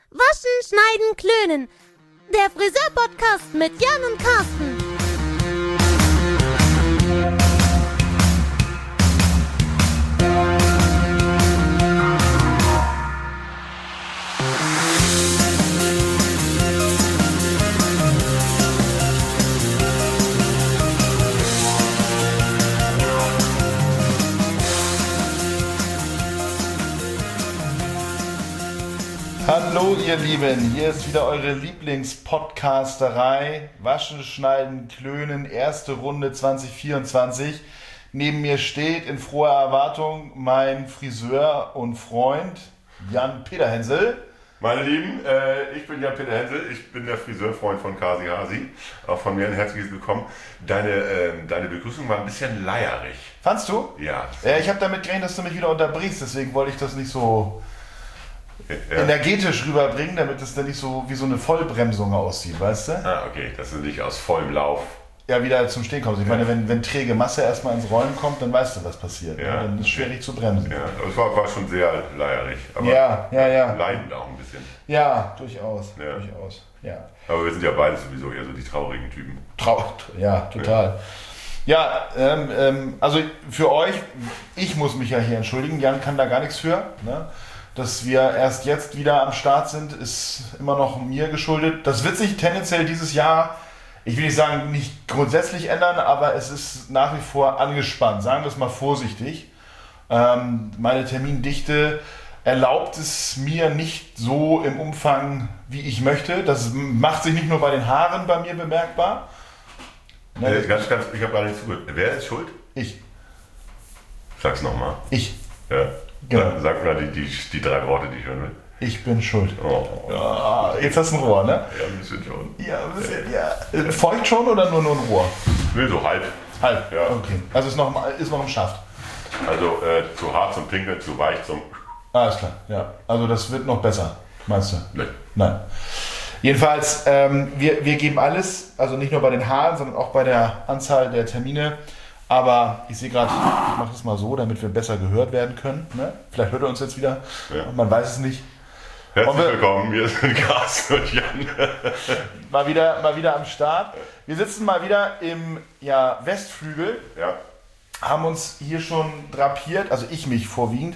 Waschen, Schneiden, Klönen. Der Friseur-Podcast mit Jan und Carsten. Hallo ihr Lieben, hier ist wieder eure Lieblingspodcasterei Waschen, Schneiden, Klönen, erste Runde 2024. Neben mir steht in froher Erwartung mein Friseur und Freund Jan-Peter Hensel. Meine Lieben, ich bin Jan-Peter Hensel, ich bin der Friseurfreund von Kasi Hasi. Auch von mir ein herzliches Willkommen. Deine Begrüßung war ein bisschen leierig. Fandst du? Ja. Ich habe damit gerechnet, dass du mich wieder unterbrichst, deswegen wollte ich das nicht so energetisch rüberbringen, damit es dann nicht so wie so eine Vollbremsung aussieht, weißt du? Ah, okay, dass du nicht aus vollem Lauf wieder zum Stehen kommst. Ich meine, wenn träge Masse erstmal ins Rollen kommt, dann weißt du, was passiert. Ja. Dann ist es schwierig zu bremsen. Ja, es war schon sehr leierig, aber Ja. leidend auch ein bisschen. Ja, durchaus. Ja. Durchaus. Ja. Aber wir sind ja beide sowieso eher so die traurigen Typen. Ja, total. Ja, also für euch, ich muss mich ja hier entschuldigen, Jan kann da gar nichts für. Ne? Dass wir erst jetzt wieder am Start sind, ist immer noch mir geschuldet. Das wird sich tendenziell dieses Jahr, ich will nicht sagen, nicht grundsätzlich ändern, aber es ist nach wie vor angespannt, sagen wir es mal vorsichtig. Meine Termindichte erlaubt es mir nicht so im Umfang, wie ich möchte. Das macht sich nicht nur bei den Haaren bei mir bemerkbar. Ne, ich habe gar nicht zugehört. Wer ist schuld? Ich. Sag's nochmal. Ich. Ja. Genau. Sag mal die drei Worte, die ich hören will. Ich bin schuld. Oh. Ja, jetzt hast du ein Rohr, ne? Ja, ein bisschen schon. Ja, ein bisschen, ja. Feucht schon oder nur ein Rohr? Nee, so halb. Halb, Ja. Okay. Also ist noch im Schaft. Also zu hart zum Pinkeln, zu weich zum... Alles klar, ja. Also das wird noch besser, meinst du? Nee. Nein. Jedenfalls, wir geben alles, also nicht nur bei den Haaren, sondern auch bei der Anzahl der Termine. Aber ich sehe gerade, ich mache das mal so, damit wir besser gehört werden können. Ne? Vielleicht hört er uns jetzt wieder, Ja. Man weiß es nicht. Herzlich willkommen, wir sind Carsten und Jan. Mal wieder am Start. Wir sitzen mal wieder im Westflügel, Ja. haben uns hier schon drapiert, also ich mich vorwiegend,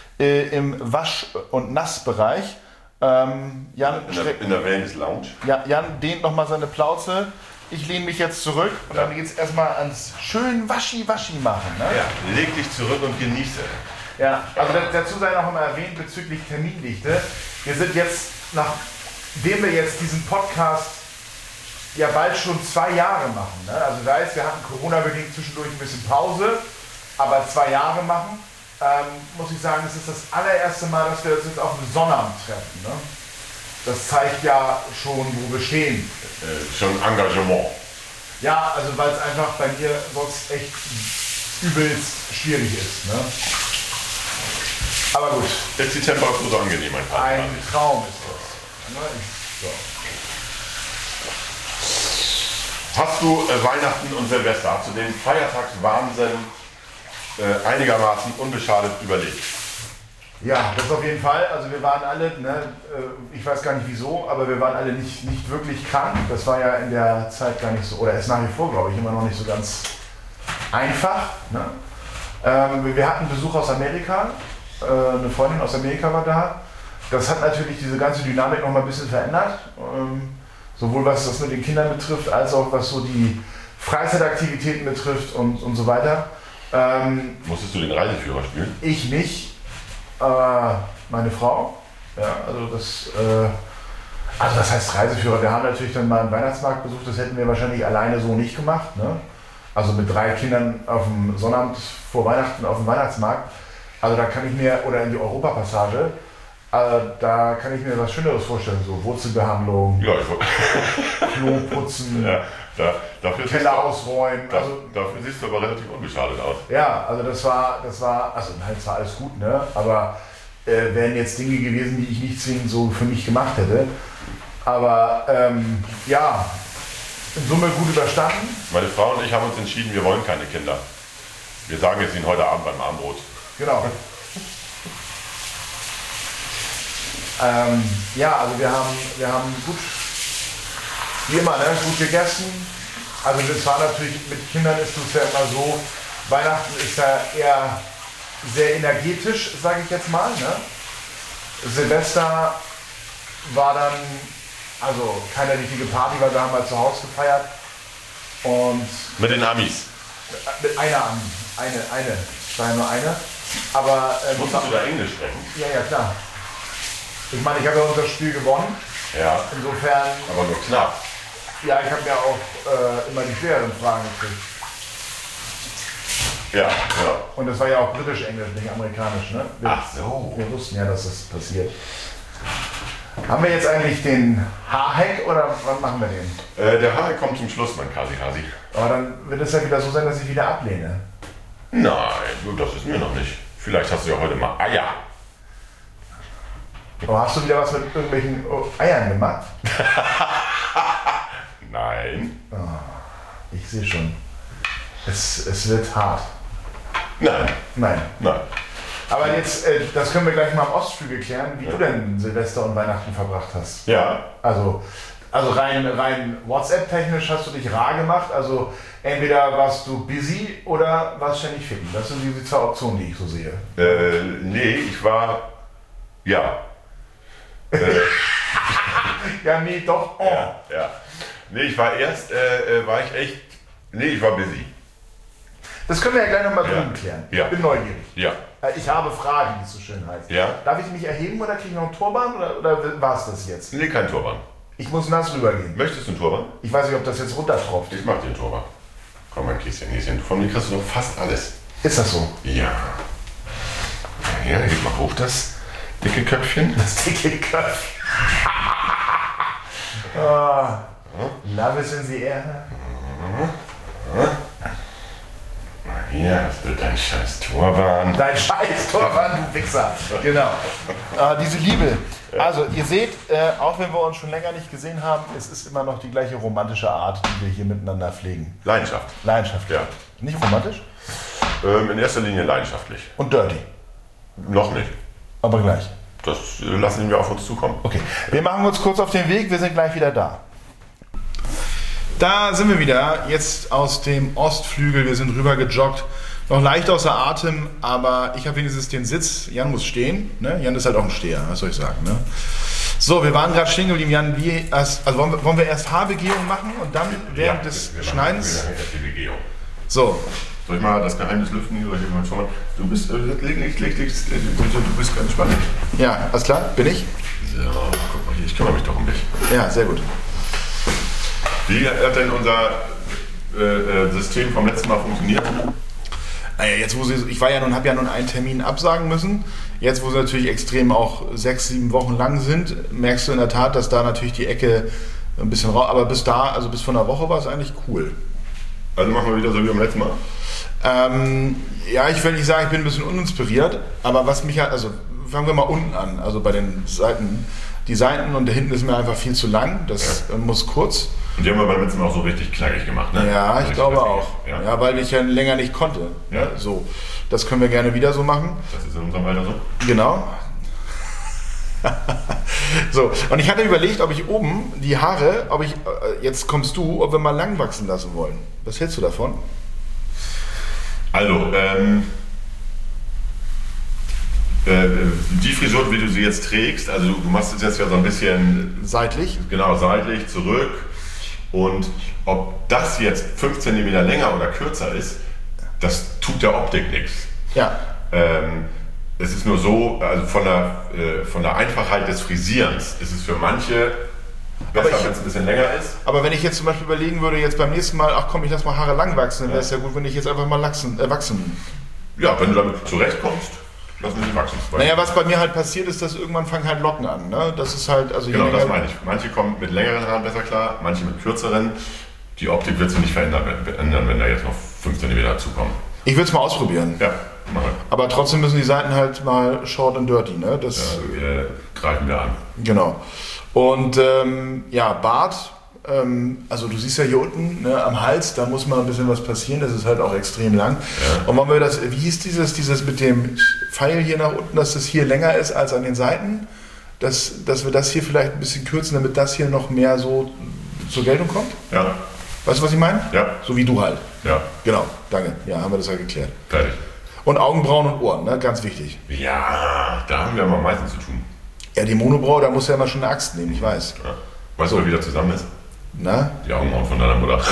im Wasch- und Nassbereich. Jan In der Wellness Lounge. Jan dehnt nochmal seine Plauze. Ich lehne mich jetzt zurück und dann geht es erstmal ans schön Waschi-Waschi machen. Ne? Ja, leg dich zurück und genieße. Ja, also dazu sei noch einmal erwähnt bezüglich Termindichte. Wir sind jetzt, nachdem wir jetzt diesen Podcast ja bald schon 2 Jahre machen. Ne? Also da ist, wir hatten Corona-bedingt zwischendurch ein bisschen Pause, aber 2 Jahre machen. Muss ich sagen, es ist das allererste Mal, dass wir uns jetzt auf dem Sonnabend treffen. Ne? Das zeigt ja schon, wo wir stehen. Schon Engagement. Ja, also weil es einfach bei mir sonst echt übelst schwierig ist. Ne? Aber gut. Jetzt die Temperatur so angenehm, mein Vater. Ein Traum ist das. Ne? Hast du Weihnachten und Silvester, hast du den Feiertagswahnsinn einigermaßen unbeschadet überlebt? Ja, das auf jeden Fall. Also wir waren alle, ich weiß gar nicht wieso, aber wir waren alle nicht wirklich krank. Das war ja in der Zeit gar nicht so, oder ist nach wie vor, glaube ich, immer noch nicht so ganz einfach. Ne? Wir hatten Besuch aus Amerika. Eine Freundin aus Amerika war da. Das hat natürlich diese ganze Dynamik noch mal ein bisschen verändert. Sowohl was das mit den Kindern betrifft, als auch was so die Freizeitaktivitäten betrifft und so weiter. Musstest du den Reiseführer spielen? Ich nicht. Meine Frau, also das heißt Reiseführer, wir haben natürlich dann mal einen Weihnachtsmarkt besucht, das hätten wir wahrscheinlich alleine so nicht gemacht, ne? Also mit 3 Kindern auf dem Sonnabend vor Weihnachten auf dem Weihnachtsmarkt, also da kann ich mir, oder in die Europapassage, da kann ich mir was Schöneres vorstellen, so Wurzelbehandlung, Ja, Klo putzen, dafür Keller ausräumen. dafür siehst du aber relativ unbeschadet aus. Ja, also das war, also nein, es war alles gut, ne? Aber wären jetzt Dinge gewesen, die ich nicht zwingend so für mich gemacht hätte. Aber in Summe gut überstanden. Meine Frau und ich haben uns entschieden, wir wollen keine Kinder. Wir sagen jetzt Ihnen heute Abend beim Abendbrot. Genau. Ja, also wir haben gut, wie immer, ne, gut gegessen. Also das war natürlich, mit Kindern ist es ja immer so, Weihnachten ist ja eher sehr energetisch, sage ich jetzt mal. Ne? Silvester war dann, also keine richtige Party, weil wir haben halt zu Hause gefeiert. Und mit den Amis? Mit eine, es war ja nur eine. Aber musstest du da Englisch sprechen? Ja, klar. Ich meine, ich habe ja unser Spiel gewonnen. Ja. Insofern. Aber nur knapp. Ja, ich habe ja auch immer die schwereren Fragen gekriegt. Ja. Und das war ja auch britisch-englisch, nicht amerikanisch, ne? Ach so. Wir wussten ja, dass das passiert. Haben wir jetzt eigentlich den Haarhack oder wann machen wir den? Der Haarhack kommt zum Schluss, mein Kasi-Hasi. Aber dann wird es ja wieder so sein, dass ich wieder ablehne. Nein, das ist mir noch nicht. Vielleicht hast du ja heute mal Eier. Aber hast du wieder was mit irgendwelchen Eiern gemacht? Nein. Oh, ich sehe schon. Es wird hart. Nein. Aber jetzt, das können wir gleich mal am Ostflügel klären, wie du denn Silvester und Weihnachten verbracht hast. Ja. Also rein WhatsApp-technisch hast du dich rar gemacht. Also entweder warst du busy oder warst ständig ficken. Das sind die zwei Optionen, die ich so sehe. Nee, ich war... Ja. Ja, nee, doch. Oh. Ja. Nee, ich war erst, ich war busy. Das können wir ja gleich nochmal drüben klären. Ja. Ich bin neugierig. Ja. Ich habe Fragen, wie es so schön heißt. Ja. Darf ich mich erheben oder kriege ich noch einen Turban oder war es das jetzt? Nee, kein Turban. Ich muss nass rübergehen. Möchtest du einen Turban? Ich weiß nicht, ob das jetzt runtertropft. Ich mach dir einen Turban. Komm, mein Häschen. Von mir kriegst du doch fast alles. Ist das so? Ja. Ja, heb mal hoch das dicke Köpfchen. Das dicke Köpfchen. Oh, love is in the air. Hier, das wird dein scheiß Turban. Dein scheiß Turban, du Wichser. Genau. Diese Liebe. Also, ihr seht, auch wenn wir uns schon länger nicht gesehen haben, es ist immer noch die gleiche romantische Art, die wir hier miteinander pflegen. Leidenschaft. Leidenschaftlich. Ja. Nicht romantisch? In erster Linie leidenschaftlich. Und dirty. Noch nicht. Aber gleich. Das lassen wir auf uns zukommen. Okay. Wir machen uns kurz auf den Weg, wir sind gleich wieder da. Da sind wir wieder, jetzt aus dem Ostflügel, wir sind rüber gejoggt, noch leicht außer Atem, aber ich habe wenigstens den Sitz, Jan muss stehen, ne? Jan ist halt auch ein Steher, was soll ich sagen, ne? So, wir waren gerade stehen geblieben, Jan, wollen wir erst Haarbegehung machen und dann während des Schneidens? So. Soll ich mal das Geheimnis lüften hier? Du bist, du bist ganz spannend. Ja, alles klar, bin ich? So, guck mal hier, ich kümmere mich doch um dich. Ja, sehr gut. Wie hat denn unser System vom letzten Mal funktioniert? Naja, jetzt ich habe ja nun einen Termin absagen müssen. Jetzt, wo sie natürlich extrem auch 6-7 Wochen lang sind, merkst du in der Tat, dass da natürlich die Ecke ein bisschen raus. Aber bis vor einer Woche war es eigentlich cool. Also machen wir wieder so wie beim letzten Mal? Ja, ich will nicht sagen, ich bin ein bisschen uninspiriert, aber was mich also fangen wir mal unten an, also bei den Seiten. Die Seiten und da hinten ist mir einfach viel zu lang, das muss kurz. Und die haben wir beim letzten Mal auch so richtig knackig gemacht, ne? Ja, ich glaube auch. Ja, weil ich ja länger nicht konnte. Ja. Ne? So, das können wir gerne wieder so machen. Das ist in unserem Alter so. Genau. So, und ich hatte überlegt, ob ich oben die Haare, jetzt kommst du, ob wir mal lang wachsen lassen wollen. Was hältst du davon? Also, die Frisur, wie du sie jetzt trägst, also du machst es jetzt ja so ein bisschen seitlich. Genau, seitlich, zurück. Und ob das jetzt 5 cm länger oder kürzer ist, das tut der Optik nichts. Ja. Es ist nur so, also von der Einfachheit des Frisierens ist es für manche besser, wenn es ein bisschen länger ist. Aber wenn ich jetzt zum Beispiel überlegen würde, jetzt beim nächsten Mal, ach komm, ich lass mal Haare lang wachsen, dann wäre es ja gut, wenn ich jetzt einfach mal wachsen. Ja, wenn du damit zurechtkommst, lassen wir sie wachsen. Naja, was bei mir halt passiert ist, dass irgendwann fangen halt Locken an. Ne? Das ist halt, also genau, das meine ich. Manche kommen mit längeren Haaren besser klar, manche mit kürzeren. Die Optik wird sich nicht verändern, wenn da jetzt noch 5 cm dazukommen. Ich will es mal ausprobieren. Ja, machen wir. Aber trotzdem müssen die Seiten halt mal short and dirty. Ne? Das greifen wir an. Genau. Und Bart, also du siehst ja hier unten, ne, am Hals, da muss mal ein bisschen was passieren, das ist halt auch extrem lang. Ja. Und wollen wir wie hieß dieses mit dem Pfeil hier nach unten, dass das hier länger ist als an den Seiten? dass wir das hier vielleicht ein bisschen kürzen, damit das hier noch mehr so zur Geltung kommt? Ja. Weißt du, was ich meine? Ja. So wie du halt. Ja. Genau, danke. Ja, haben wir das ja geklärt. Fertig. Und Augenbrauen und Ohren, ne? Ganz wichtig. Ja, da haben wir am meisten zu tun. Ja, die Monobraue, da musst du ja mal schon eine Axt nehmen, ich weiß. Ja. Weißt du, wer wieder zusammen ist? Na? Die Augenbrauen von deiner Mutter.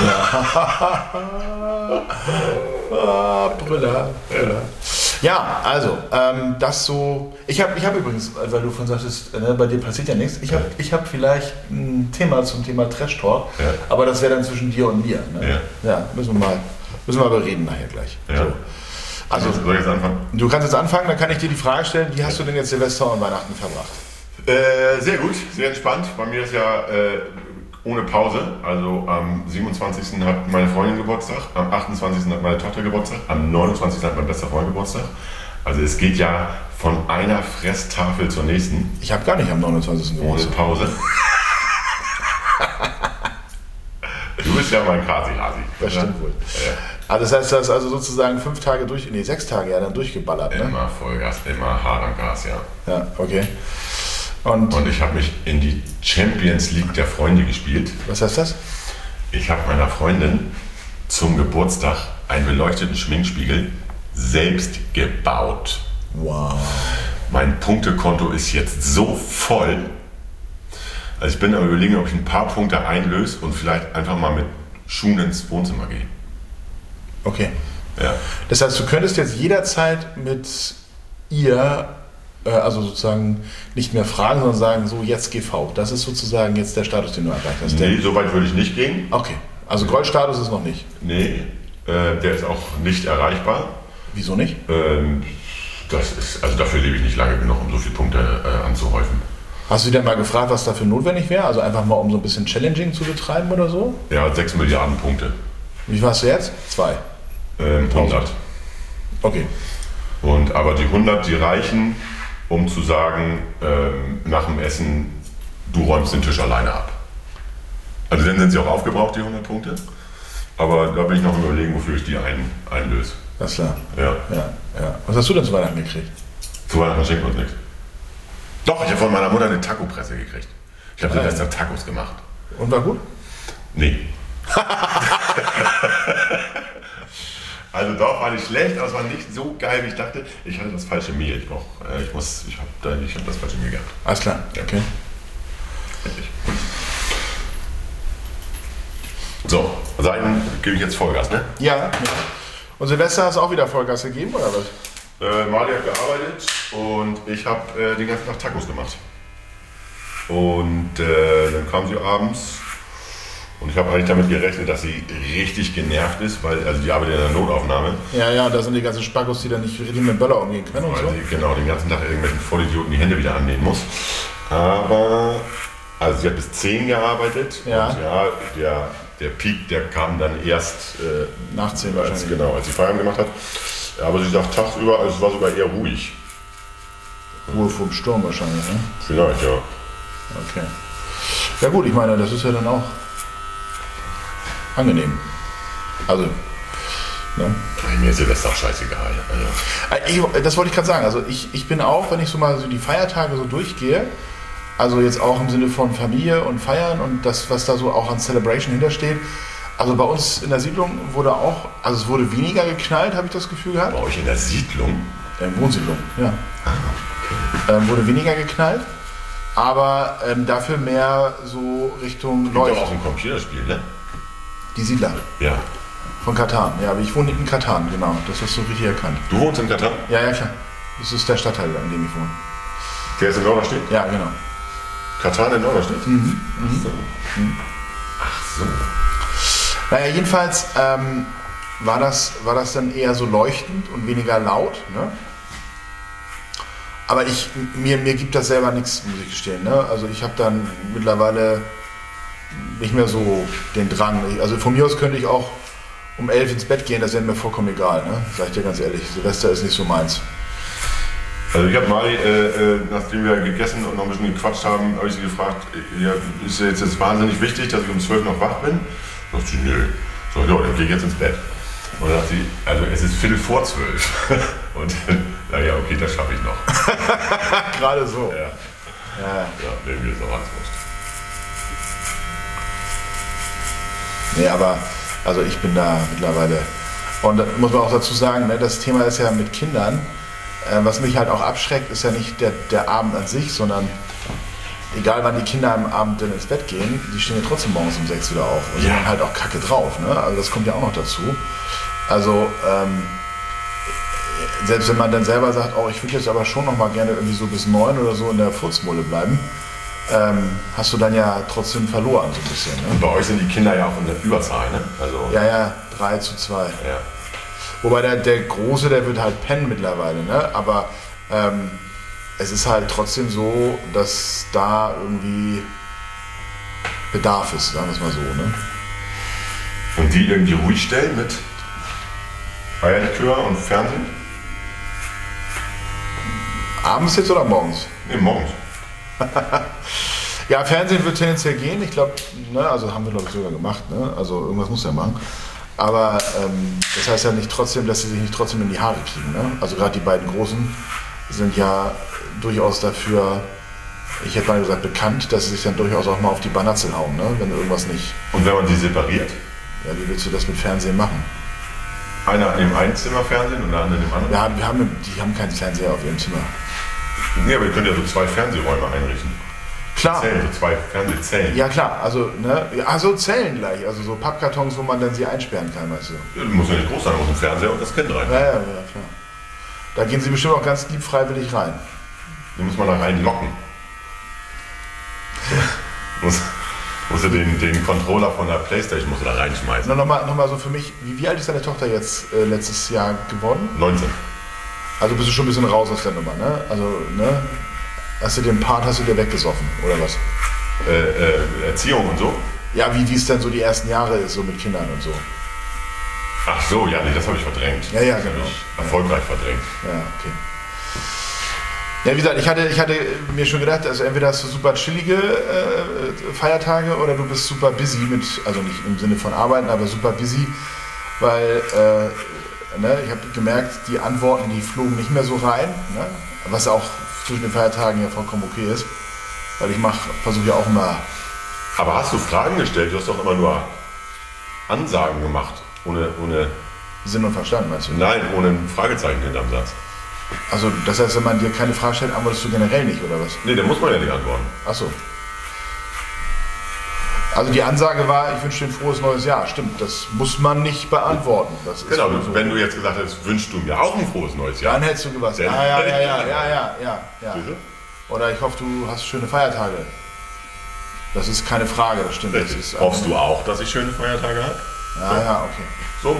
Brüller. Ja, also, das so. Ich hab übrigens, weil du von sagtest, ne, bei dir passiert ja nichts, ich hab vielleicht ein Thema zum Thema Trash Talk, aber das wäre dann zwischen dir und mir. Ne? Ja, müssen wir bereden nachher gleich. Ja. So. Also, soll ich jetzt anfangen? Du kannst jetzt anfangen, dann kann ich dir die Frage stellen, wie hast du denn jetzt Silvester und Weihnachten verbracht? Sehr gut, sehr entspannt. Bei mir ist ja ohne Pause. Also am 27. hat meine Freundin Geburtstag, am 28. hat meine Tochter Geburtstag, am 29. hat mein bester Freund Geburtstag. Also es geht ja von einer Fresstafel zur nächsten. Ich habe gar nicht am 29. Ohne Geburtstag. Pause. Du bist ja mein Kasi-Hasi. Das stimmt wohl. Also das heißt, du hast also sozusagen 6 Tage ja dann durchgeballert, ne? Immer Vollgas, immer hart am Gas, ja. Ja, okay. Und ich habe mich in die Champions League der Freunde gespielt. was heißt das? Ich habe meiner Freundin zum Geburtstag einen beleuchteten Schminkspiegel selbst gebaut. Wow. Mein Punktekonto ist jetzt so voll. Also ich bin am Überlegen, ob ich ein paar Punkte einlöse und vielleicht einfach mal mit Schuhen ins Wohnzimmer gehe. Okay. Ja. Das heißt, du könntest jetzt jederzeit mit ihr, also sozusagen nicht mehr fragen, sondern sagen, so jetzt GV. Das ist sozusagen jetzt der Status, den du erreicht hast. Nee, so weit würde ich nicht gehen. Okay. Also Goldstatus ist noch nicht. Nee, der ist auch nicht erreichbar. Wieso nicht? Also dafür lebe ich nicht lange genug, um so viele Punkte anzuhäufen. Hast du dir mal gefragt, was dafür notwendig wäre? Also einfach mal, um so ein bisschen Challenging zu betreiben oder so? Ja, 6 Milliarden Punkte. Wie warst du jetzt? 2. 100. Okay. Aber die 100, die reichen, um zu sagen, nach dem Essen, du räumst den Tisch alleine ab. Also dann sind sie auch aufgebraucht, die 100 Punkte. Aber da bin ich noch im Überlegen, wofür ich die einlöse. Alles klar. Ja. Was hast du denn zu Weihnachten gekriegt? Zu Weihnachten schenkt uns nichts. Doch, ich habe von meiner Mutter eine Taco-Presse gekriegt. Ich habe Silvester Tacos gemacht. Und war gut? Nee. Also doch, war nicht schlecht, aber es war nicht so geil, wie ich dachte. Ich hatte das falsche Mehl. Ich habe das falsche Mehl gehabt. Alles klar, okay. So, Seiten gebe ich jetzt Vollgas, ne? Ja. Und Silvester hast du auch wieder Vollgas gegeben, oder was? Mali hat gearbeitet und ich habe den ganzen Tag Tacos gemacht. Und dann kam sie abends und ich habe eigentlich damit gerechnet, dass sie richtig genervt ist, weil also die arbeitet in der Notaufnahme. Ja, da sind die ganzen Spackos, die dann nicht richtig mit dem Böller umgehen können und Weil so. sie genau den ganzen Tag irgendwelchen Vollidioten die Hände wieder annehmen muss. Aber also sie hat bis 10 gearbeitet. Ja. Und ja, der Peak, der kam dann erst Nach 10 als wahrscheinlich. sie Feierabend gemacht hat. Aber sie sagt tagsüber, also es war sogar eher ruhig. Ruhe vom Sturm wahrscheinlich, ne? Vielleicht, ja. Okay. Ja gut, ich meine, das ist ja dann auch angenehm. Also, ne? Mir ist Silvester auch scheißegal. Also. Das wollte ich gerade sagen. Also ich bin auch, wenn ich so mal so die Feiertage so durchgehe, also jetzt auch im Sinne von Familie und Feiern und das, was da so auch an Celebration hintersteht. Also bei uns in der Siedlung wurde auch, also es wurde weniger geknallt, habe ich das Gefühl gehabt. Bei euch in der Siedlung? Wohnsiedlung, ja. Wurde weniger geknallt, aber dafür mehr so Richtung Gibt doch Leucht. auch ein Computerspiel, ne? Die Siedler Ja. von Katan. Ja, aber ich wohne in Katan, genau. Das hast du richtig erkannt. Du wohnst in Katar? Ja, klar. Das ist der Stadtteil, an dem ich wohne. Der ist in Norderstedt? Ja, genau. Katar in Norderstedt? Ach so. Naja, jedenfalls war das dann eher so leuchtend und weniger laut. Ne? Aber mir gibt das selber nichts, muss ich gestehen. Ne? Also ich habe dann mittlerweile nicht mehr so den Drang. Also von mir aus könnte ich auch um 11 ins Bett gehen, das wäre mir vollkommen egal. Ne? Sag ich dir ganz ehrlich, Silvester ist nicht so meins. Also ich habe Mali, nachdem wir gegessen und noch ein bisschen gequatscht haben, habe ich sie gefragt, ja, ist jetzt wahnsinnig wichtig, dass ich um 12 noch wach bin? Da sagt sie, nö. So, dann gehe ich jetzt ins Bett. Und dann sagt sie, also es ist 11:45. Und naja, okay, das schaffe ich noch. Gerade so. Ja. Ja. Nehmen wir Salatswurst. Nee, aber also ich bin da mittlerweile. Und da muss man auch dazu sagen, ne, das Thema ist ja mit Kindern. Was mich halt auch abschreckt, ist ja nicht der Abend an sich, sondern egal wann die Kinder am Abend dann ins Bett gehen, die stehen ja trotzdem morgens um 6 wieder auf und sind halt auch kacke drauf. Ne? Also das kommt ja auch noch dazu. Also selbst wenn man dann selber sagt, oh, ich würde jetzt aber schon noch mal gerne irgendwie so bis 9 oder so in der Furzmole bleiben, hast du dann ja trotzdem verloren so ein bisschen. Ne? Und bei euch sind die Kinder ja auch in der Überzahl, ne? Also Ja, 3:2. Ja. Wobei der Große, der wird halt pennen mittlerweile, ne? Aber es ist halt trotzdem so, dass da irgendwie Bedarf ist, sagen wir es mal so, ne? Und die irgendwie ruhig stellen mit Eierlikör und Fernsehen? Abends jetzt oder morgens? Ne, morgens. Ja, Fernsehen wird tendenziell gehen. Ich glaube, ne, also haben wir glaube ich sogar gemacht, ne? Also irgendwas muss er machen. Aber das heißt ja nicht trotzdem, dass sie sich nicht trotzdem in die Haare kriegen, ne? Also gerade die beiden Großen sind ja durchaus dafür, ich hätte mal gesagt, bekannt, dass sie sich dann durchaus auch mal auf die Banatzel hauen, ne? Wenn irgendwas nicht. Und wenn man sie separiert? Ja, wie willst du das mit Fernsehen machen? Einer im einen Zimmer Fernsehen und der andere im anderen? Die haben keinen Fernseher auf ihrem Zimmer. Nee, aber ihr könnt ja so 2 Fernsehräume einrichten. Klar. Zellen, so 2 Fernsehzellen. Ja klar, also ne, so Zellen gleich, also so Pappkartons, wo man dann sie einsperren kann, weißt du. Ja, muss ja nicht groß sein, muss ein Fernseher und das Kind rein. Ja, klar. Da gehen sie bestimmt auch ganz lieb freiwillig rein. Den muss man da reinlocken. Muss du den Controller von der Playstation musst du da reinschmeißen. Nochmal so für mich, wie alt ist deine Tochter jetzt letztes Jahr geworden? 19. Also bist du schon ein bisschen raus aus der Nummer, ne? Also, ne? Hast du den Part weggesoffen, oder was? Erziehung und so? Ja, wie es dann so die ersten Jahre ist, so mit Kindern und so. Ach so, ja, nee, das habe ich verdrängt. Ja, Das genau. habe ich erfolgreich verdrängt. Ja, okay. Ja, wie gesagt, ich hatte mir schon gedacht, also entweder hast du super chillige Feiertage oder du bist super busy also nicht im Sinne von Arbeiten, aber super busy, weil ich habe gemerkt, die Antworten, die flogen nicht mehr so rein, ne? Was auch zwischen den Feiertagen ja vollkommen okay ist, weil ich versuche ja auch immer. Aber hast du Fragen gestellt? Du hast doch immer nur Ansagen gemacht, ohne Sinn und Verstand, meinst du? Nein, ohne ein Fragezeichen hinterm Satz. Also das heißt, wenn man dir keine Frage stellt, antwortest du generell nicht, oder was? Nee, da muss man ja nicht antworten. Ach so. Also die Ansage war, ich wünsche dir ein frohes neues Jahr. Stimmt, das muss man nicht beantworten. Das ist Genau, so. wenn du jetzt gesagt hättest, wünschst du mir auch ein frohes neues Jahr. Dann hättest du gesagt, Dann- ja. Siehste? Oder ich hoffe, du hast schöne Feiertage. Das ist keine Frage, das stimmt. Das ist Hoffst du auch, dass ich schöne Feiertage habe? Ja, okay. So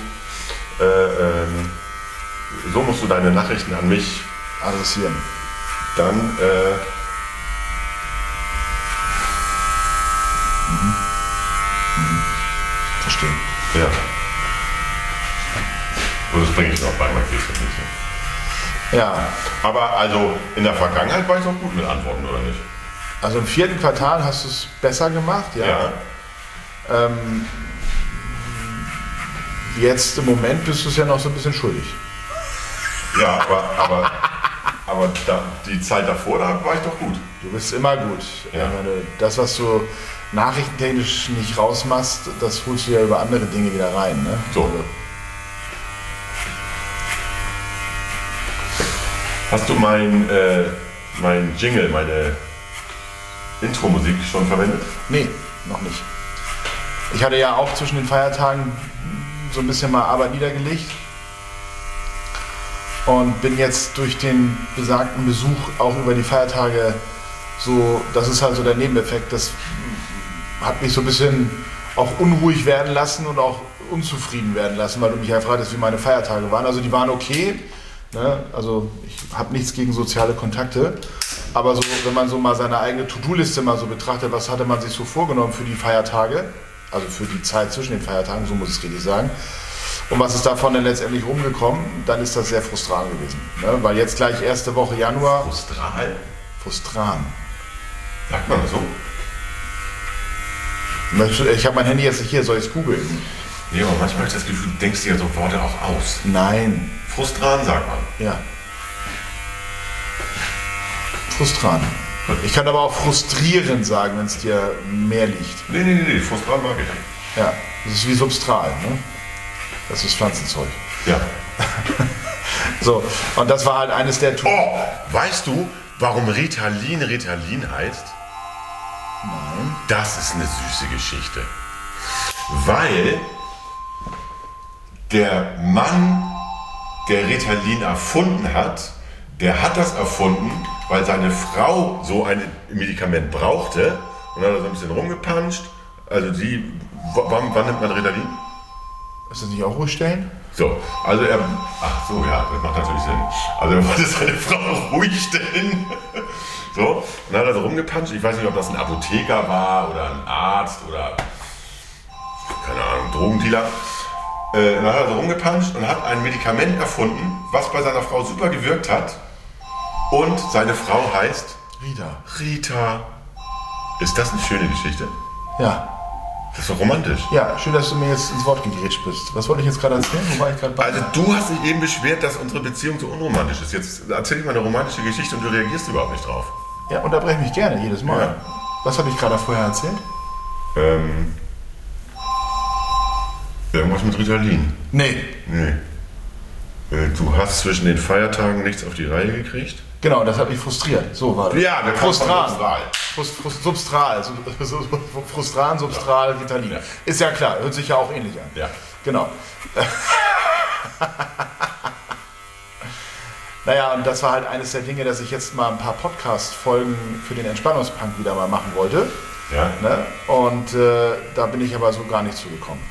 musst du deine Nachrichten an mich Adressieren. dann Verstehen. ja. Und das bringe ich noch bei, man kriegt das nicht so. Ja, Aber also in der Vergangenheit war ich doch gut mit Antworten, oder nicht? also im 4. Quartal hast du es besser gemacht, ja. Jetzt im Moment bist du es ja noch so ein bisschen schuldig. Ja, aber die Zeit davor, da war ich doch gut. Du bist immer gut. Ja. Ich meine, das, was du nachrichtentechnisch nicht rausmachst, das holst du ja über andere Dinge wieder rein. Ne? So. Also, Hast du mein Jingle, meine Intro-Musik schon verwendet? nee, noch nicht. Ich hatte ja auch zwischen den Feiertagen so ein bisschen mal Arbeit niedergelegt und bin jetzt durch den besagten Besuch auch über die Feiertage so, das ist halt so der Nebeneffekt, das hat mich so ein bisschen auch unruhig werden lassen und auch unzufrieden werden lassen, weil du mich ja fragtest, wie meine Feiertage waren. Also die waren okay, ne? Also ich habe nichts gegen soziale Kontakte, aber so, wenn man so mal seine eigene To-Do-Liste mal so betrachtet, was hatte man sich so vorgenommen für die Feiertage, also für die Zeit zwischen den Feiertagen, so muss ich es richtig sagen, und was ist davon denn letztendlich rumgekommen, dann ist das sehr frustrant gewesen. Ne? Weil jetzt gleich erste Woche Januar... Frustrant. Sagt man das so? Ich habe mein Handy jetzt nicht hier, soll ich es googeln? Nee, aber manchmal habe ich das Gefühl, du denkst dir so Worte auch aus. Nein. Frustran sagt man. Ja. Frustrant. Ich kann aber auch frustrierend sagen, wenn es dir mehr liegt. Nee, Frustral mag ich. Ja, das ist wie Substral, ne? Das ist Pflanzenzeug. Ja. So, und das war halt eines der... Oh, weißt du, warum Ritalin heißt? Nein. Das ist eine süße Geschichte. Weil der Mann, der Ritalin erfunden hat, der hat das erfunden, weil seine Frau so ein Medikament brauchte und hat er so ein bisschen rumgepanscht. Also wann nimmt man Ritalin? Ist das nicht auch ruhig stellen? So, also ach so, ja, das macht natürlich Sinn. Also er wollte seine Frau ruhig stellen. So, und dann hat er so rumgepanscht. Ich weiß nicht, ob das ein Apotheker war oder ein Arzt oder, keine Ahnung, Drogendealer. Dann hat er so rumgepanscht und hat ein Medikament erfunden, was bei seiner Frau super gewirkt hat. Und seine Frau heißt Rita. Ist das eine schöne Geschichte? Ja. Das ist doch romantisch. Ja, schön, dass du mir jetzt ins Wort gegrätscht bist. Was wollte ich jetzt gerade erzählen? Wo war ich gerade bei? Also du hast dich eben beschwert, dass unsere Beziehung so unromantisch ist. Jetzt erzähl ich mal eine romantische Geschichte und du reagierst überhaupt nicht drauf. Ja, unterbreche mich gerne, jedes Mal. Ja. Was habe ich gerade vorher erzählt? Irgendwas mit Ritalin. Nee. Du hast zwischen den Feiertagen nichts auf die Reihe gekriegt? Genau, das hat mich frustriert. So war das. Ja, der Frustran. Substral. Frustran, Substral, Ritalin. Ja. Ist ja klar, hört sich ja auch ähnlich an. Ja. Genau. Naja, und das war halt eines der Dinge, dass ich jetzt mal ein paar Podcast-Folgen für den Entspannungspunk wieder mal machen wollte. Ja. Ne? Und da bin ich aber so gar nicht zugekommen.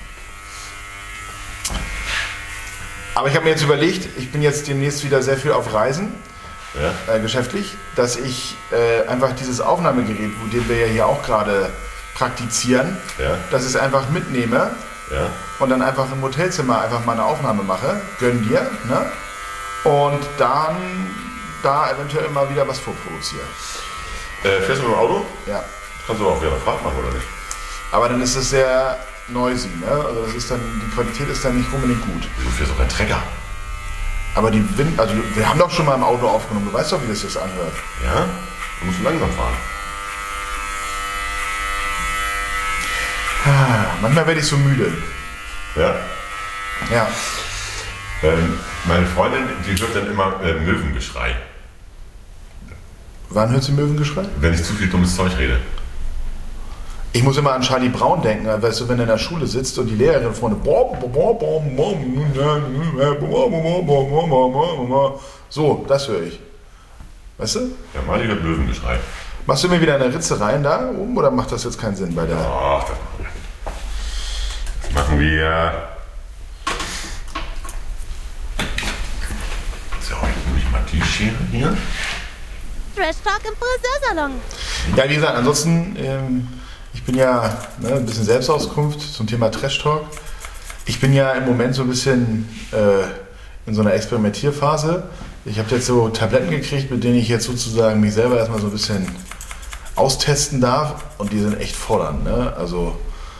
Aber ich habe mir jetzt überlegt, ich bin jetzt demnächst wieder sehr viel auf Reisen, geschäftlich, dass ich einfach dieses Aufnahmegerät, den wir ja hier auch gerade praktizieren, dass ich es einfach mitnehme und dann einfach im Hotelzimmer einfach mal eine Aufnahme mache, gönn dir, ne? Und dann da eventuell mal wieder was vorproduziere. Fährst du mit dem Auto? Ja. Kannst du auch wieder eine Fahrt machen, oder nicht? Aber dann ist es sehr noisy, ne? Also das ist dann, die Qualität ist dann nicht unbedingt gut. Du fährst auch einen Trecker. Aber also wir haben doch schon mal im Auto aufgenommen, du weißt doch, wie das jetzt anhört. Ja? Du musst langsam fahren. Manchmal werde ich so müde. Ja. Ja. Meine Freundin, die hört dann immer Möwengeschrei. Wann hört sie Möwengeschrei? Wenn ich zu viel dummes Zeug rede. Ich muss immer an Charlie Brown denken, weißt du, wenn er in der Schule sitzt und die Lehrerin vorne so, das höre ich. Weißt du? Ja, Mali hört Möwengeschrei. Machst du mir wieder eine Ritze rein da oben oder macht das jetzt keinen Sinn bei der... Ach, das machen wir. So, jetzt nehme ich mal die Schere hier. Trash Talk im Friseursalon. Ja, wie gesagt, ansonsten, ich bin ja ein bisschen Selbstauskunft zum Thema Trash Talk. Ich bin ja im Moment so ein bisschen in so einer Experimentierphase. Ich habe jetzt so Tabletten gekriegt, mit denen ich jetzt sozusagen mich selber erstmal so ein bisschen austesten darf und die sind echt fordernd. Ne? Also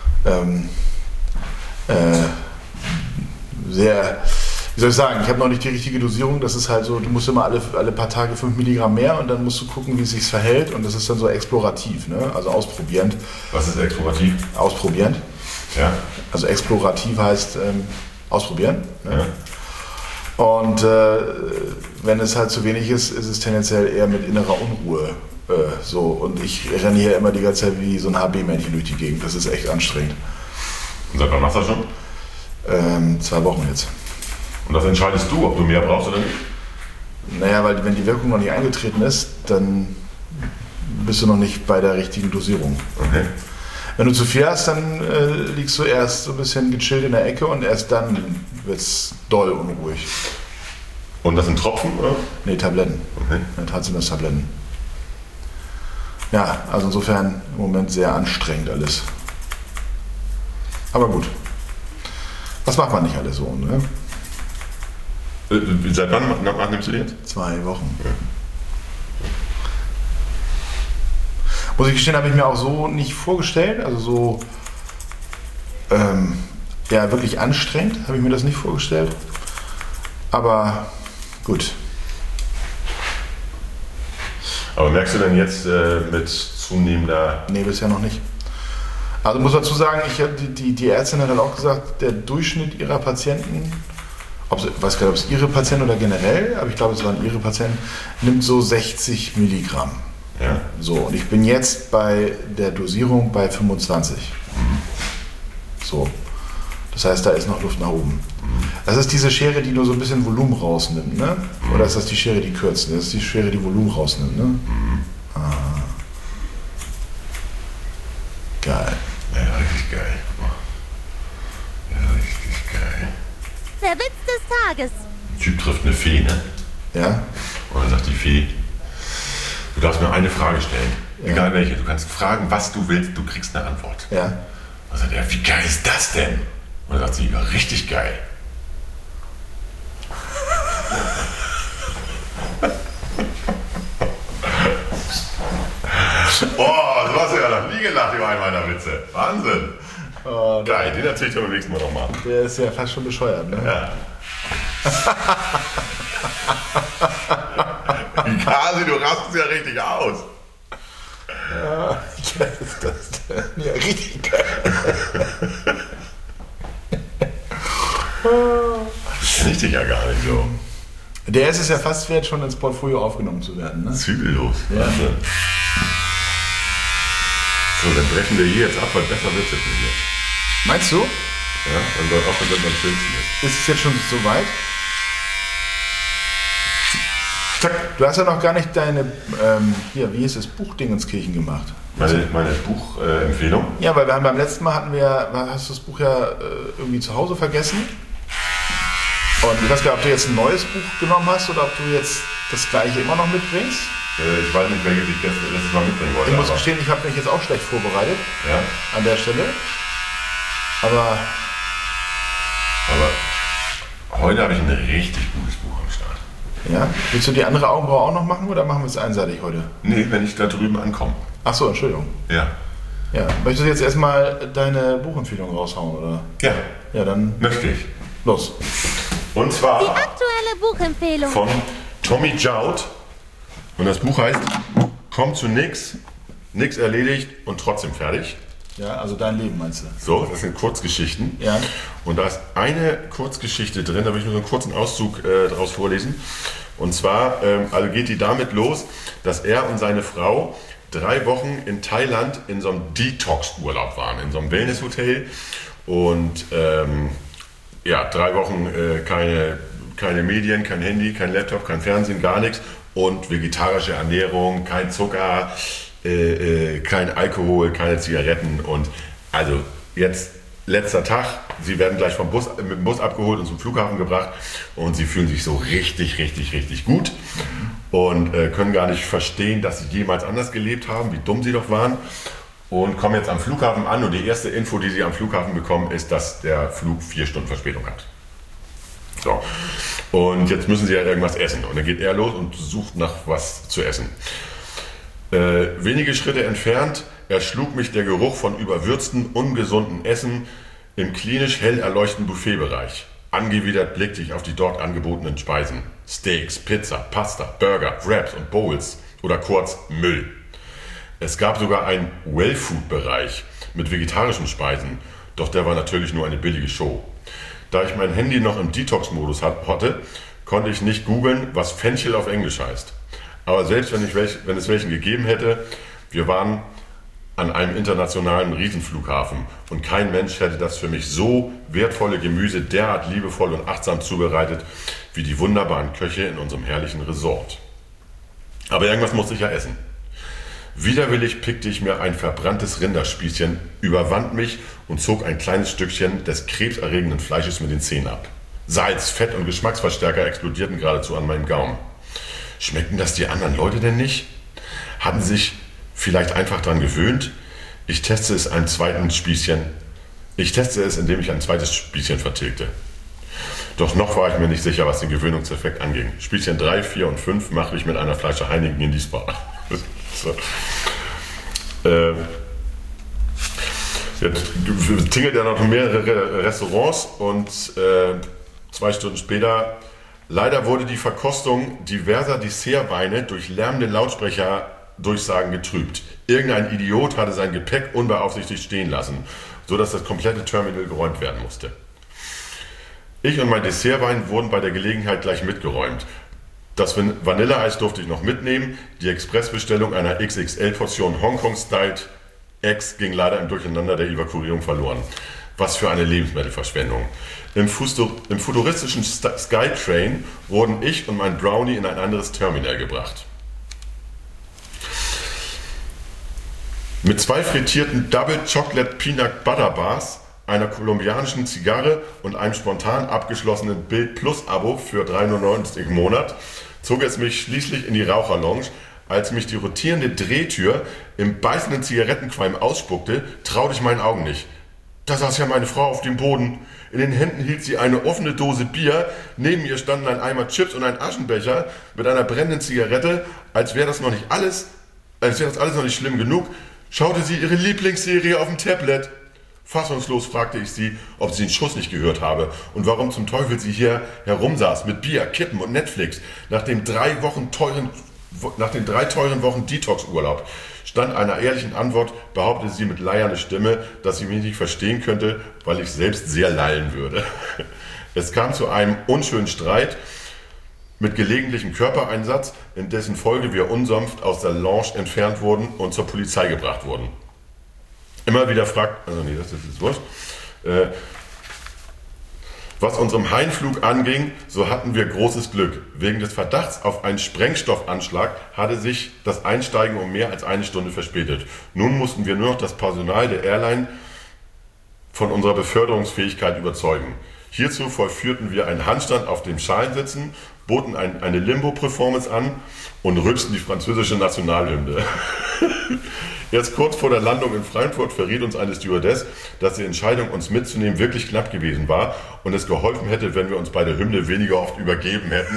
sehr, wie soll ich sagen, ich habe noch nicht die richtige Dosierung. Das ist halt so, du musst immer alle paar Tage 5 Milligramm mehr und dann musst du gucken, wie es sich verhält und das ist dann so explorativ, ne? Also ausprobierend. Was ist explorativ? Ausprobierend. Ja. Also explorativ heißt ausprobieren. Ne? Ja. Und wenn es halt zu wenig ist, ist es tendenziell eher mit innerer Unruhe so. Und ich renne hier immer die ganze Zeit wie so ein HB-Männchen durch die Gegend. Das ist echt anstrengend. Und seit wann machst du das schon? 2 Wochen jetzt. Und das entscheidest du, ob du mehr brauchst oder nicht? Naja, weil wenn die Wirkung noch nicht eingetreten ist, dann bist du noch nicht bei der richtigen Dosierung. Okay. Wenn du zu viel hast, dann liegst du erst so ein bisschen gechillt in der Ecke und erst dann wird es doll unruhig. Und das sind Tropfen, oder? Nee, Tabletten. Okay. Ja, tatsächlich Tabletten. Ja, also insofern im Moment sehr anstrengend alles. Aber gut. Was macht man nicht alles so, ne? Seit wann nimmst du die jetzt? 2 Wochen. Ja. Muss ich gestehen, habe ich mir auch so nicht vorgestellt. Also so, ja, wirklich anstrengend habe ich mir das nicht vorgestellt. Aber gut. Aber merkst du denn jetzt mit zunehmender... Nee, bisher noch nicht. Also muss dazu sagen, die Ärztin hat dann auch gesagt, der Durchschnitt ihrer Patienten, ich weiß gar nicht, ob es ihre Patienten oder generell, aber ich glaube, es waren ihre Patienten, nimmt so 60 Milligramm. Ja. So, und ich bin jetzt bei der Dosierung bei 25. So. Das heißt, da ist noch Luft nach oben. Das ist diese Schere, die nur so ein bisschen Volumen rausnimmt, ne? Oder ist das die Schere, die kürzt? Das ist die Schere, die Volumen rausnimmt, ne? Ah. Geil. Ja, richtig geil. Ja, richtig geil. Der Witz des Tages. Der Typ trifft eine Fee, ne? Ja? Und dann sagt die Fee, du darfst mir eine Frage stellen. Ja. Egal welche. Du kannst fragen, was du willst, du kriegst eine Antwort. Ja. Dann sagt er, wie geil ist das denn? Und dann sagt sie, ja, richtig geil. Oh, du hast ja noch nie gelacht über einen meiner Witze. Wahnsinn. Oh, Geil, den erzähl ich dir beim nächsten Mal nochmal. der ist ja fast schon bescheuert, ne? Ja. Kasi, du rastest ja richtig aus. Ja, wie geil ist das denn? Ja, richtig geil. Das kenne ich dich ja gar nicht so. Der ist es ja fast wert, schon ins Portfolio aufgenommen zu werden, ne? Zügellos. Ja. Wahnsinn. So, dann brechen wir hier jetzt ab, weil besser wird es jetzt nicht mehr. Meinst du? Ja, dann soll auch wenn das am schönsten ist. Ist es jetzt schon so weit? Du hast ja noch gar nicht deine, hier, wie hieß es, Buchdingenskirchen gemacht. Meine Buchempfehlung? Ja, weil beim letzten Mal hast du das Buch ja irgendwie zu Hause vergessen. Und ich weiß gar nicht, ob du jetzt ein neues Buch genommen hast oder ob du jetzt das gleiche immer noch mitbringst. Ich weiß nicht, welches ich letztes Mal mitbringen wollte. Ich muss gestehen, ich habe mich jetzt auch schlecht vorbereitet Ja, an der Stelle. Aber heute habe ich ein richtig gutes Buch am Start. ja, willst du die andere Augenbraue auch noch machen oder machen wir es einseitig heute? Nee, wenn ich da drüben ankomme. Ach so, Entschuldigung. Ja. Ja, möchtest du jetzt erstmal deine Buchempfehlung raushauen, oder? Ja, Ja, dann möchte ich. los. Und Die zwar aktuelle Buchempfehlung. von Tommy Jout. Und das Buch heißt Komm zu nix, nix erledigt und trotzdem fertig. Ja, also dein Leben meinst du? So, das sind Kurzgeschichten. Ja. Und da ist eine Kurzgeschichte drin, da will ich nur so einen kurzen Auszug daraus vorlesen. Und zwar also geht die damit los, dass er und seine Frau 3 Wochen in Thailand in so einem Detox-Urlaub waren, in so einem Wellness-Hotel. Und ja, 3 Wochen keine Medien, kein Handy, kein Laptop, kein Fernsehen, gar nichts. Und vegetarische Ernährung, kein Zucker, kein Alkohol, keine Zigaretten. Und also jetzt letzter Tag, sie werden gleich mit dem Bus abgeholt und zum Flughafen gebracht. Und sie fühlen sich so richtig, richtig, richtig gut. Und können gar nicht verstehen, dass sie jemals anders gelebt haben, wie dumm sie doch waren. Und kommen jetzt am Flughafen an und die erste Info, die sie am Flughafen bekommen, ist, dass der Flug 4 Stunden Verspätung hat. So. Und jetzt müssen sie ja irgendwas essen. Und dann geht er los und sucht nach was zu essen. Wenige Schritte entfernt erschlug mich der Geruch von überwürzten, ungesunden Essen im klinisch hell erleuchteten Buffetbereich. Angewidert blickte ich auf die dort angebotenen Speisen. Steaks, Pizza, Pasta, Burger, Wraps und Bowls oder kurz Müll. Es gab sogar einen Well-Food-Bereich mit vegetarischen Speisen, doch der war natürlich nur eine billige Show. Da ich mein Handy noch im Detox-Modus hatte, konnte ich nicht googeln, was Fenchel auf Englisch heißt. Aber selbst wenn es welchen gegeben hätte, wir waren an einem internationalen Riesenflughafen und kein Mensch hätte das für mich so wertvolle Gemüse derart liebevoll und achtsam zubereitet, wie die wunderbaren Köche in unserem herrlichen Resort. Aber irgendwas musste ich ja essen. Widerwillig pickte ich mir ein verbranntes Rinderspießchen, überwand mich und zog ein kleines Stückchen des krebserregenden Fleisches mit den Zähnen ab. Salz, Fett und Geschmacksverstärker explodierten geradezu an meinem Gaumen. Schmeckten das die anderen Leute denn nicht? Hatten sie sich vielleicht einfach daran gewöhnt? Ich teste es, indem ich ein zweites Spießchen vertilgte. Doch noch war ich mir nicht sicher, was den Gewöhnungseffekt anging. Spießchen 3, 4 und 5 machte ich mit einer Fleischerheinigen in die Spa. So. Jetzt tingelt er noch mehrere Restaurants und 2 Stunden später Leider wurde die Verkostung diverser Dessertweine durch lärmende Lautsprecherdurchsagen getrübt. Irgendein Idiot hatte sein Gepäck unbeaufsichtigt stehen lassen, sodass das komplette Terminal geräumt werden musste. Ich und mein Dessertwein wurden bei der Gelegenheit gleich mitgeräumt. Das Vanilleeis durfte ich noch mitnehmen. Die Expressbestellung einer XXL-Portion Hongkong-Style Eggs ging leider im Durcheinander der Evakuierung verloren. Was für eine Lebensmittelverschwendung. Im futuristischen Skytrain wurden ich und mein Brownie in ein anderes Terminal gebracht. Mit 2 frittierten Double Chocolate Peanut Butter Bars, einer kolumbianischen Zigarre und einem spontan abgeschlossenen Bild Plus Abo für 3,99 € im Monat zog es mich schließlich in die Raucherlounge. Als mich die rotierende Drehtür im beißenden Zigarettenqualm ausspuckte, traute ich meinen Augen nicht. Da saß ja meine Frau auf dem Boden. In den Händen hielt sie eine offene Dose Bier. Neben ihr standen ein Eimer Chips und ein Aschenbecher mit einer brennenden Zigarette. Als wäre das alles noch nicht schlimm genug, schaute sie ihre Lieblingsserie auf dem Tablet. Fassungslos fragte ich sie, ob sie den Schuss nicht gehört habe und warum zum Teufel sie hier herumsaß mit Bier, Kippen und Netflix nach den 3 teuren Wochen Detox-Urlaub. Stand einer ehrlichen Antwort behauptete sie mit leiernder Stimme, dass sie mich nicht verstehen könnte, weil ich selbst sehr lallen würde. Es kam zu einem unschönen Streit mit gelegentlichem Körpereinsatz, in dessen Folge wir unsanft aus der Lounge entfernt wurden und zur Polizei gebracht wurden. Immer wieder was unserem Heimflug anging, so hatten wir großes Glück. Wegen des Verdachts auf einen Sprengstoffanschlag hatte sich das Einsteigen um mehr als 1 Stunde verspätet. Nun mussten wir nur noch das Personal der Airline von unserer Beförderungsfähigkeit überzeugen. Hierzu vollführten wir einen Handstand auf dem Schalensitzen, boten eine Limbo-Performance an und rülpsten die französische Nationalhymne. Erst kurz vor der Landung in Frankfurt verriet uns eine Stewardess, dass die Entscheidung, uns mitzunehmen, wirklich knapp gewesen war und es geholfen hätte, wenn wir uns bei der Hymne weniger oft übergeben hätten.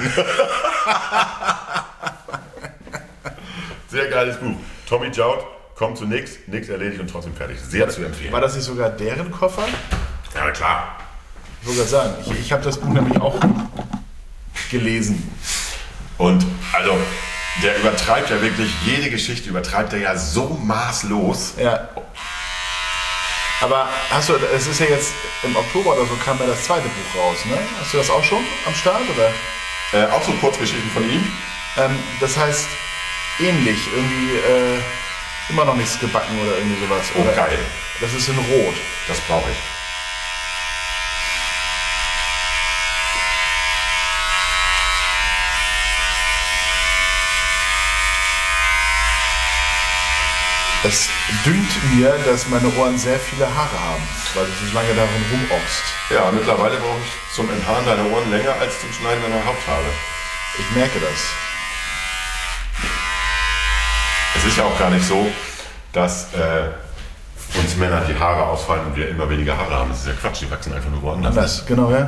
Sehr geiles Buch. Tommy Jout, kommt zu nix erledigt und trotzdem fertig. Sehr zu empfehlen. War das nicht sogar deren Koffer? Ja, klar. Ich wollte sagen, ich habe das Buch nämlich auch gelesen. Und also, der übertreibt ja wirklich, jede Geschichte übertreibt er ja so maßlos. Ja. Aber es ist ja jetzt im Oktober oder so kam ja das 2. Buch raus, ne? Hast du das auch schon am Start, oder? Auch so Kurzgeschichten von ihm. Das heißt, ähnlich, irgendwie immer noch nichts gebacken oder irgendwie sowas. Oh, oder? geil. Das ist in Rot. Das brauche ich. Es dünkt mir, dass meine Ohren sehr viele Haare haben, weil du so lange darin rumochst. Ja, mittlerweile brauche ich zum Enthaaren deiner Ohren länger als zum Schneiden deiner Haupthaare. Ich merke das. Es ist ja auch gar nicht so, dass uns Männer die Haare ausfallen und wir immer weniger Haare haben. Das ist ja Quatsch, die wachsen einfach nur woanders. Anders, genau, ja.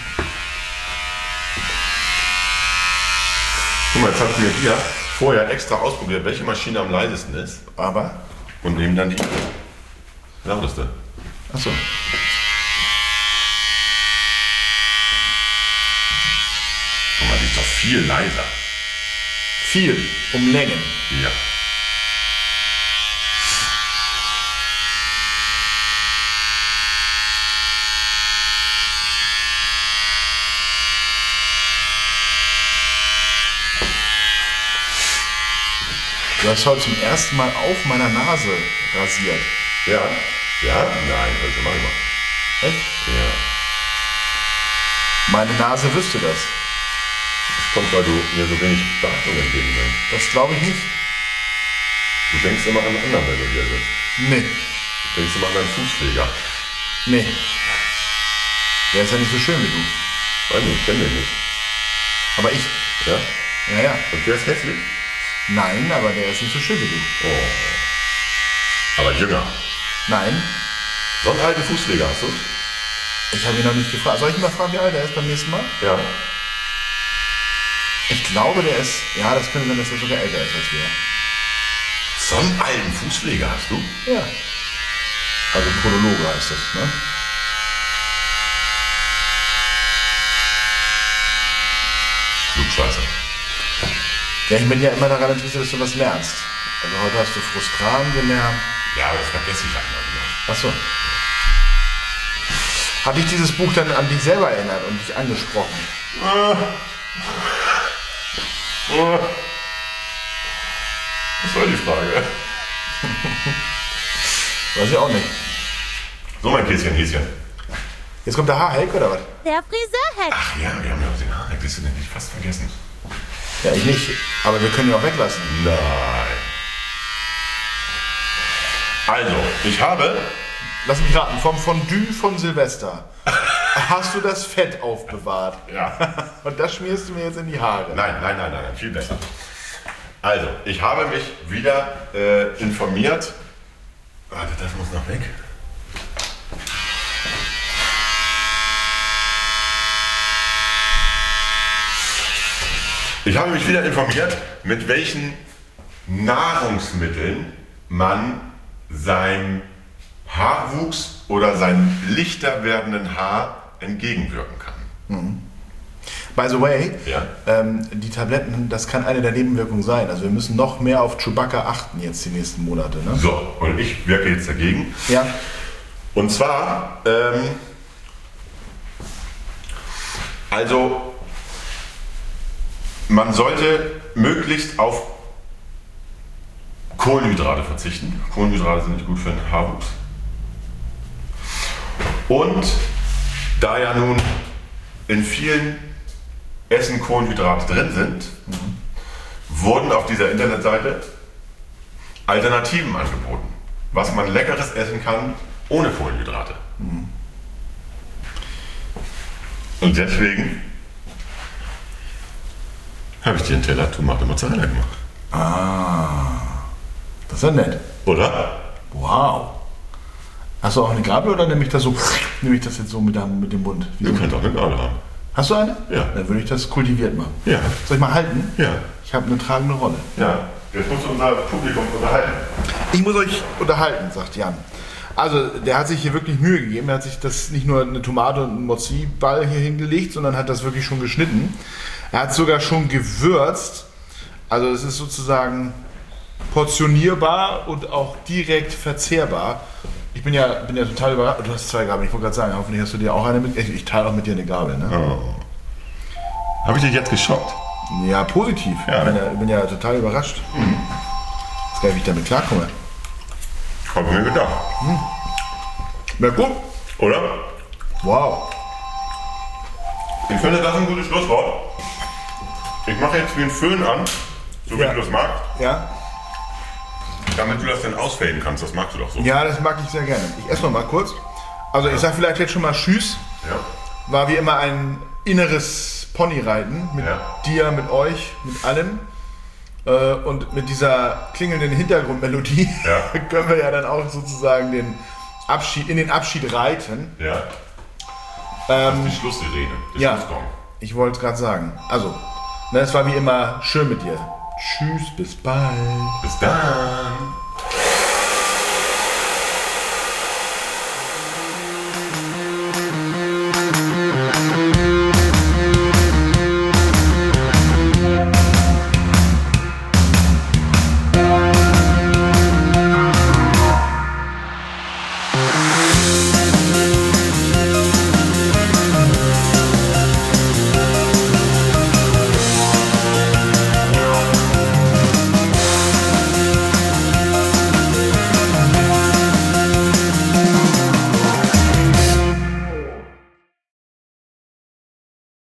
Guck mal, jetzt hatten wir hier vorher extra ausprobiert, welche Maschine am leisesten ist. Aber? Und nehmen dann die lauteste. Achso. Guck mal, die ist doch viel leiser. Viel, um Längen. Ja. Du hast heute zum ersten Mal auf meiner Nase rasiert. Ja? Ja? Nein, also mach ich mal. Echt? Ja. Meine Nase wüsste das. Das kommt, weil du mir so wenig Beachtung entgegenbringst. Das glaube ich nicht. Du denkst immer an einen anderen, wenn du hier sitzt. Nee. Du denkst immer an deinen Fußpfleger. Nee. Der ist ja nicht so schön wie du. Weiß nicht, ich kenne den nicht. Aber ich. Ja? Ja, ja. Und der ist hässlich? Nein, aber der ist nicht so schön wie du. Oh. Aber jünger. Nein. So einen alten Fußpfleger hast du? Ich habe ihn noch nicht gefragt. Soll ich ihn mal fragen, wie alt er ist beim nächsten Mal? Ja. Ich glaube, der ist... Ja, das könnte sein, dass er sogar älter ist als wir. So einen alten Fußpfleger hast du? Ja. Also Podologe heißt das, ne? Ja, ich bin ja immer daran interessiert, dass du was lernst. Also heute hast du Frustran gelernt. Ja, aber das vergesse ich einmal wieder. Achso. Hat dich dieses Buch dann an dich selber erinnert und dich angesprochen? Was war die Frage? Weiß ich auch nicht. So, mein Häschen. Jetzt kommt der Haarhack oder was? Der Friseurhack. Ach ja, wir haben ja auch den Haarhack. Das hätte ich fast vergessen. Ja, ich nicht. Aber wir können ihn auch weglassen. Nein. Also, ich habe... Lass mich raten, vom Fondue von Silvester hast du das Fett aufbewahrt. Ja. Und das schmierst du mir jetzt in die Haare. Nein, viel besser. Also, ich habe mich wieder informiert. Warte, das muss noch weg. Ich habe mich wieder informiert, mit welchen Nahrungsmitteln man seinem Haarwuchs oder seinem lichter werdenden Haar entgegenwirken kann. By the way, Ja. Die Tabletten, das kann eine der Nebenwirkungen sein. Also wir müssen noch mehr auf Chewbacca achten jetzt die nächsten Monate. Ne? So, und ich wirke jetzt dagegen. Ja. Und zwar, also man sollte möglichst auf Kohlenhydrate verzichten. Kohlenhydrate sind nicht gut für den Haarwuchs. Und da ja nun in vielen Essen Kohlenhydrate drin sind, wurden auf dieser Internetseite Alternativen angeboten, was man Leckeres essen kann ohne Kohlenhydrate. Und deswegen habe ich dir einen Teller Tomate Mozzarella gemacht. Das ist ja nett. Oder? Wow. Hast du auch eine Gabel oder nehme ich das jetzt so mit dem Mund? Ihr könnt auch eine Gabel haben. Hast du eine? Ja. Dann würde ich das kultiviert machen. Ja. Soll ich mal halten? Ja. Ich habe eine tragende Rolle. Ja. Jetzt musst du unser Publikum unterhalten. Ich muss euch unterhalten, sagt Jan. Also, der hat sich hier wirklich Mühe gegeben. Er hat sich das nicht nur eine Tomate und einen Mozzi-Ball hier hingelegt, sondern hat das wirklich schon geschnitten. Er hat sogar schon gewürzt. Also, es ist sozusagen portionierbar und auch direkt verzehrbar. Ich bin ja total überrascht. Du hast 2 Gabeln. Ich wollte gerade sagen, hoffentlich hast du dir auch eine mit. Ich teile auch mit dir eine Gabel, ne? Oh. Habe ich dich jetzt geschockt? Ja, positiv. Ja. Ich bin ja total überrascht. Ich weiß gar nicht, wie ich damit klarkomme. Hab ich mir gedacht. Na gut. Oder? Wow. Ich finde, das ist ein gutes Schlusswort. Ich mache jetzt wie einen Föhn an, so wie Ja. du das magst, Ja? damit du das dann ausfaden kannst. Das magst du doch so. Ja, das mag ich sehr gerne. Ich esse noch mal kurz. Also ich sag vielleicht jetzt schon mal Tschüss. Ja. War wie immer ein inneres Ponyreiten mit Ja. dir, mit euch, mit allem. Und mit dieser klingelnden Hintergrundmelodie Ja. können wir ja dann auch sozusagen in den Abschied reiten. Ja. Die Schlusssirene. Der Ja, Schlussgong. ich wollte es gerade sagen. Also, es war wie immer schön mit dir. Tschüss, bis bald. Bis dann.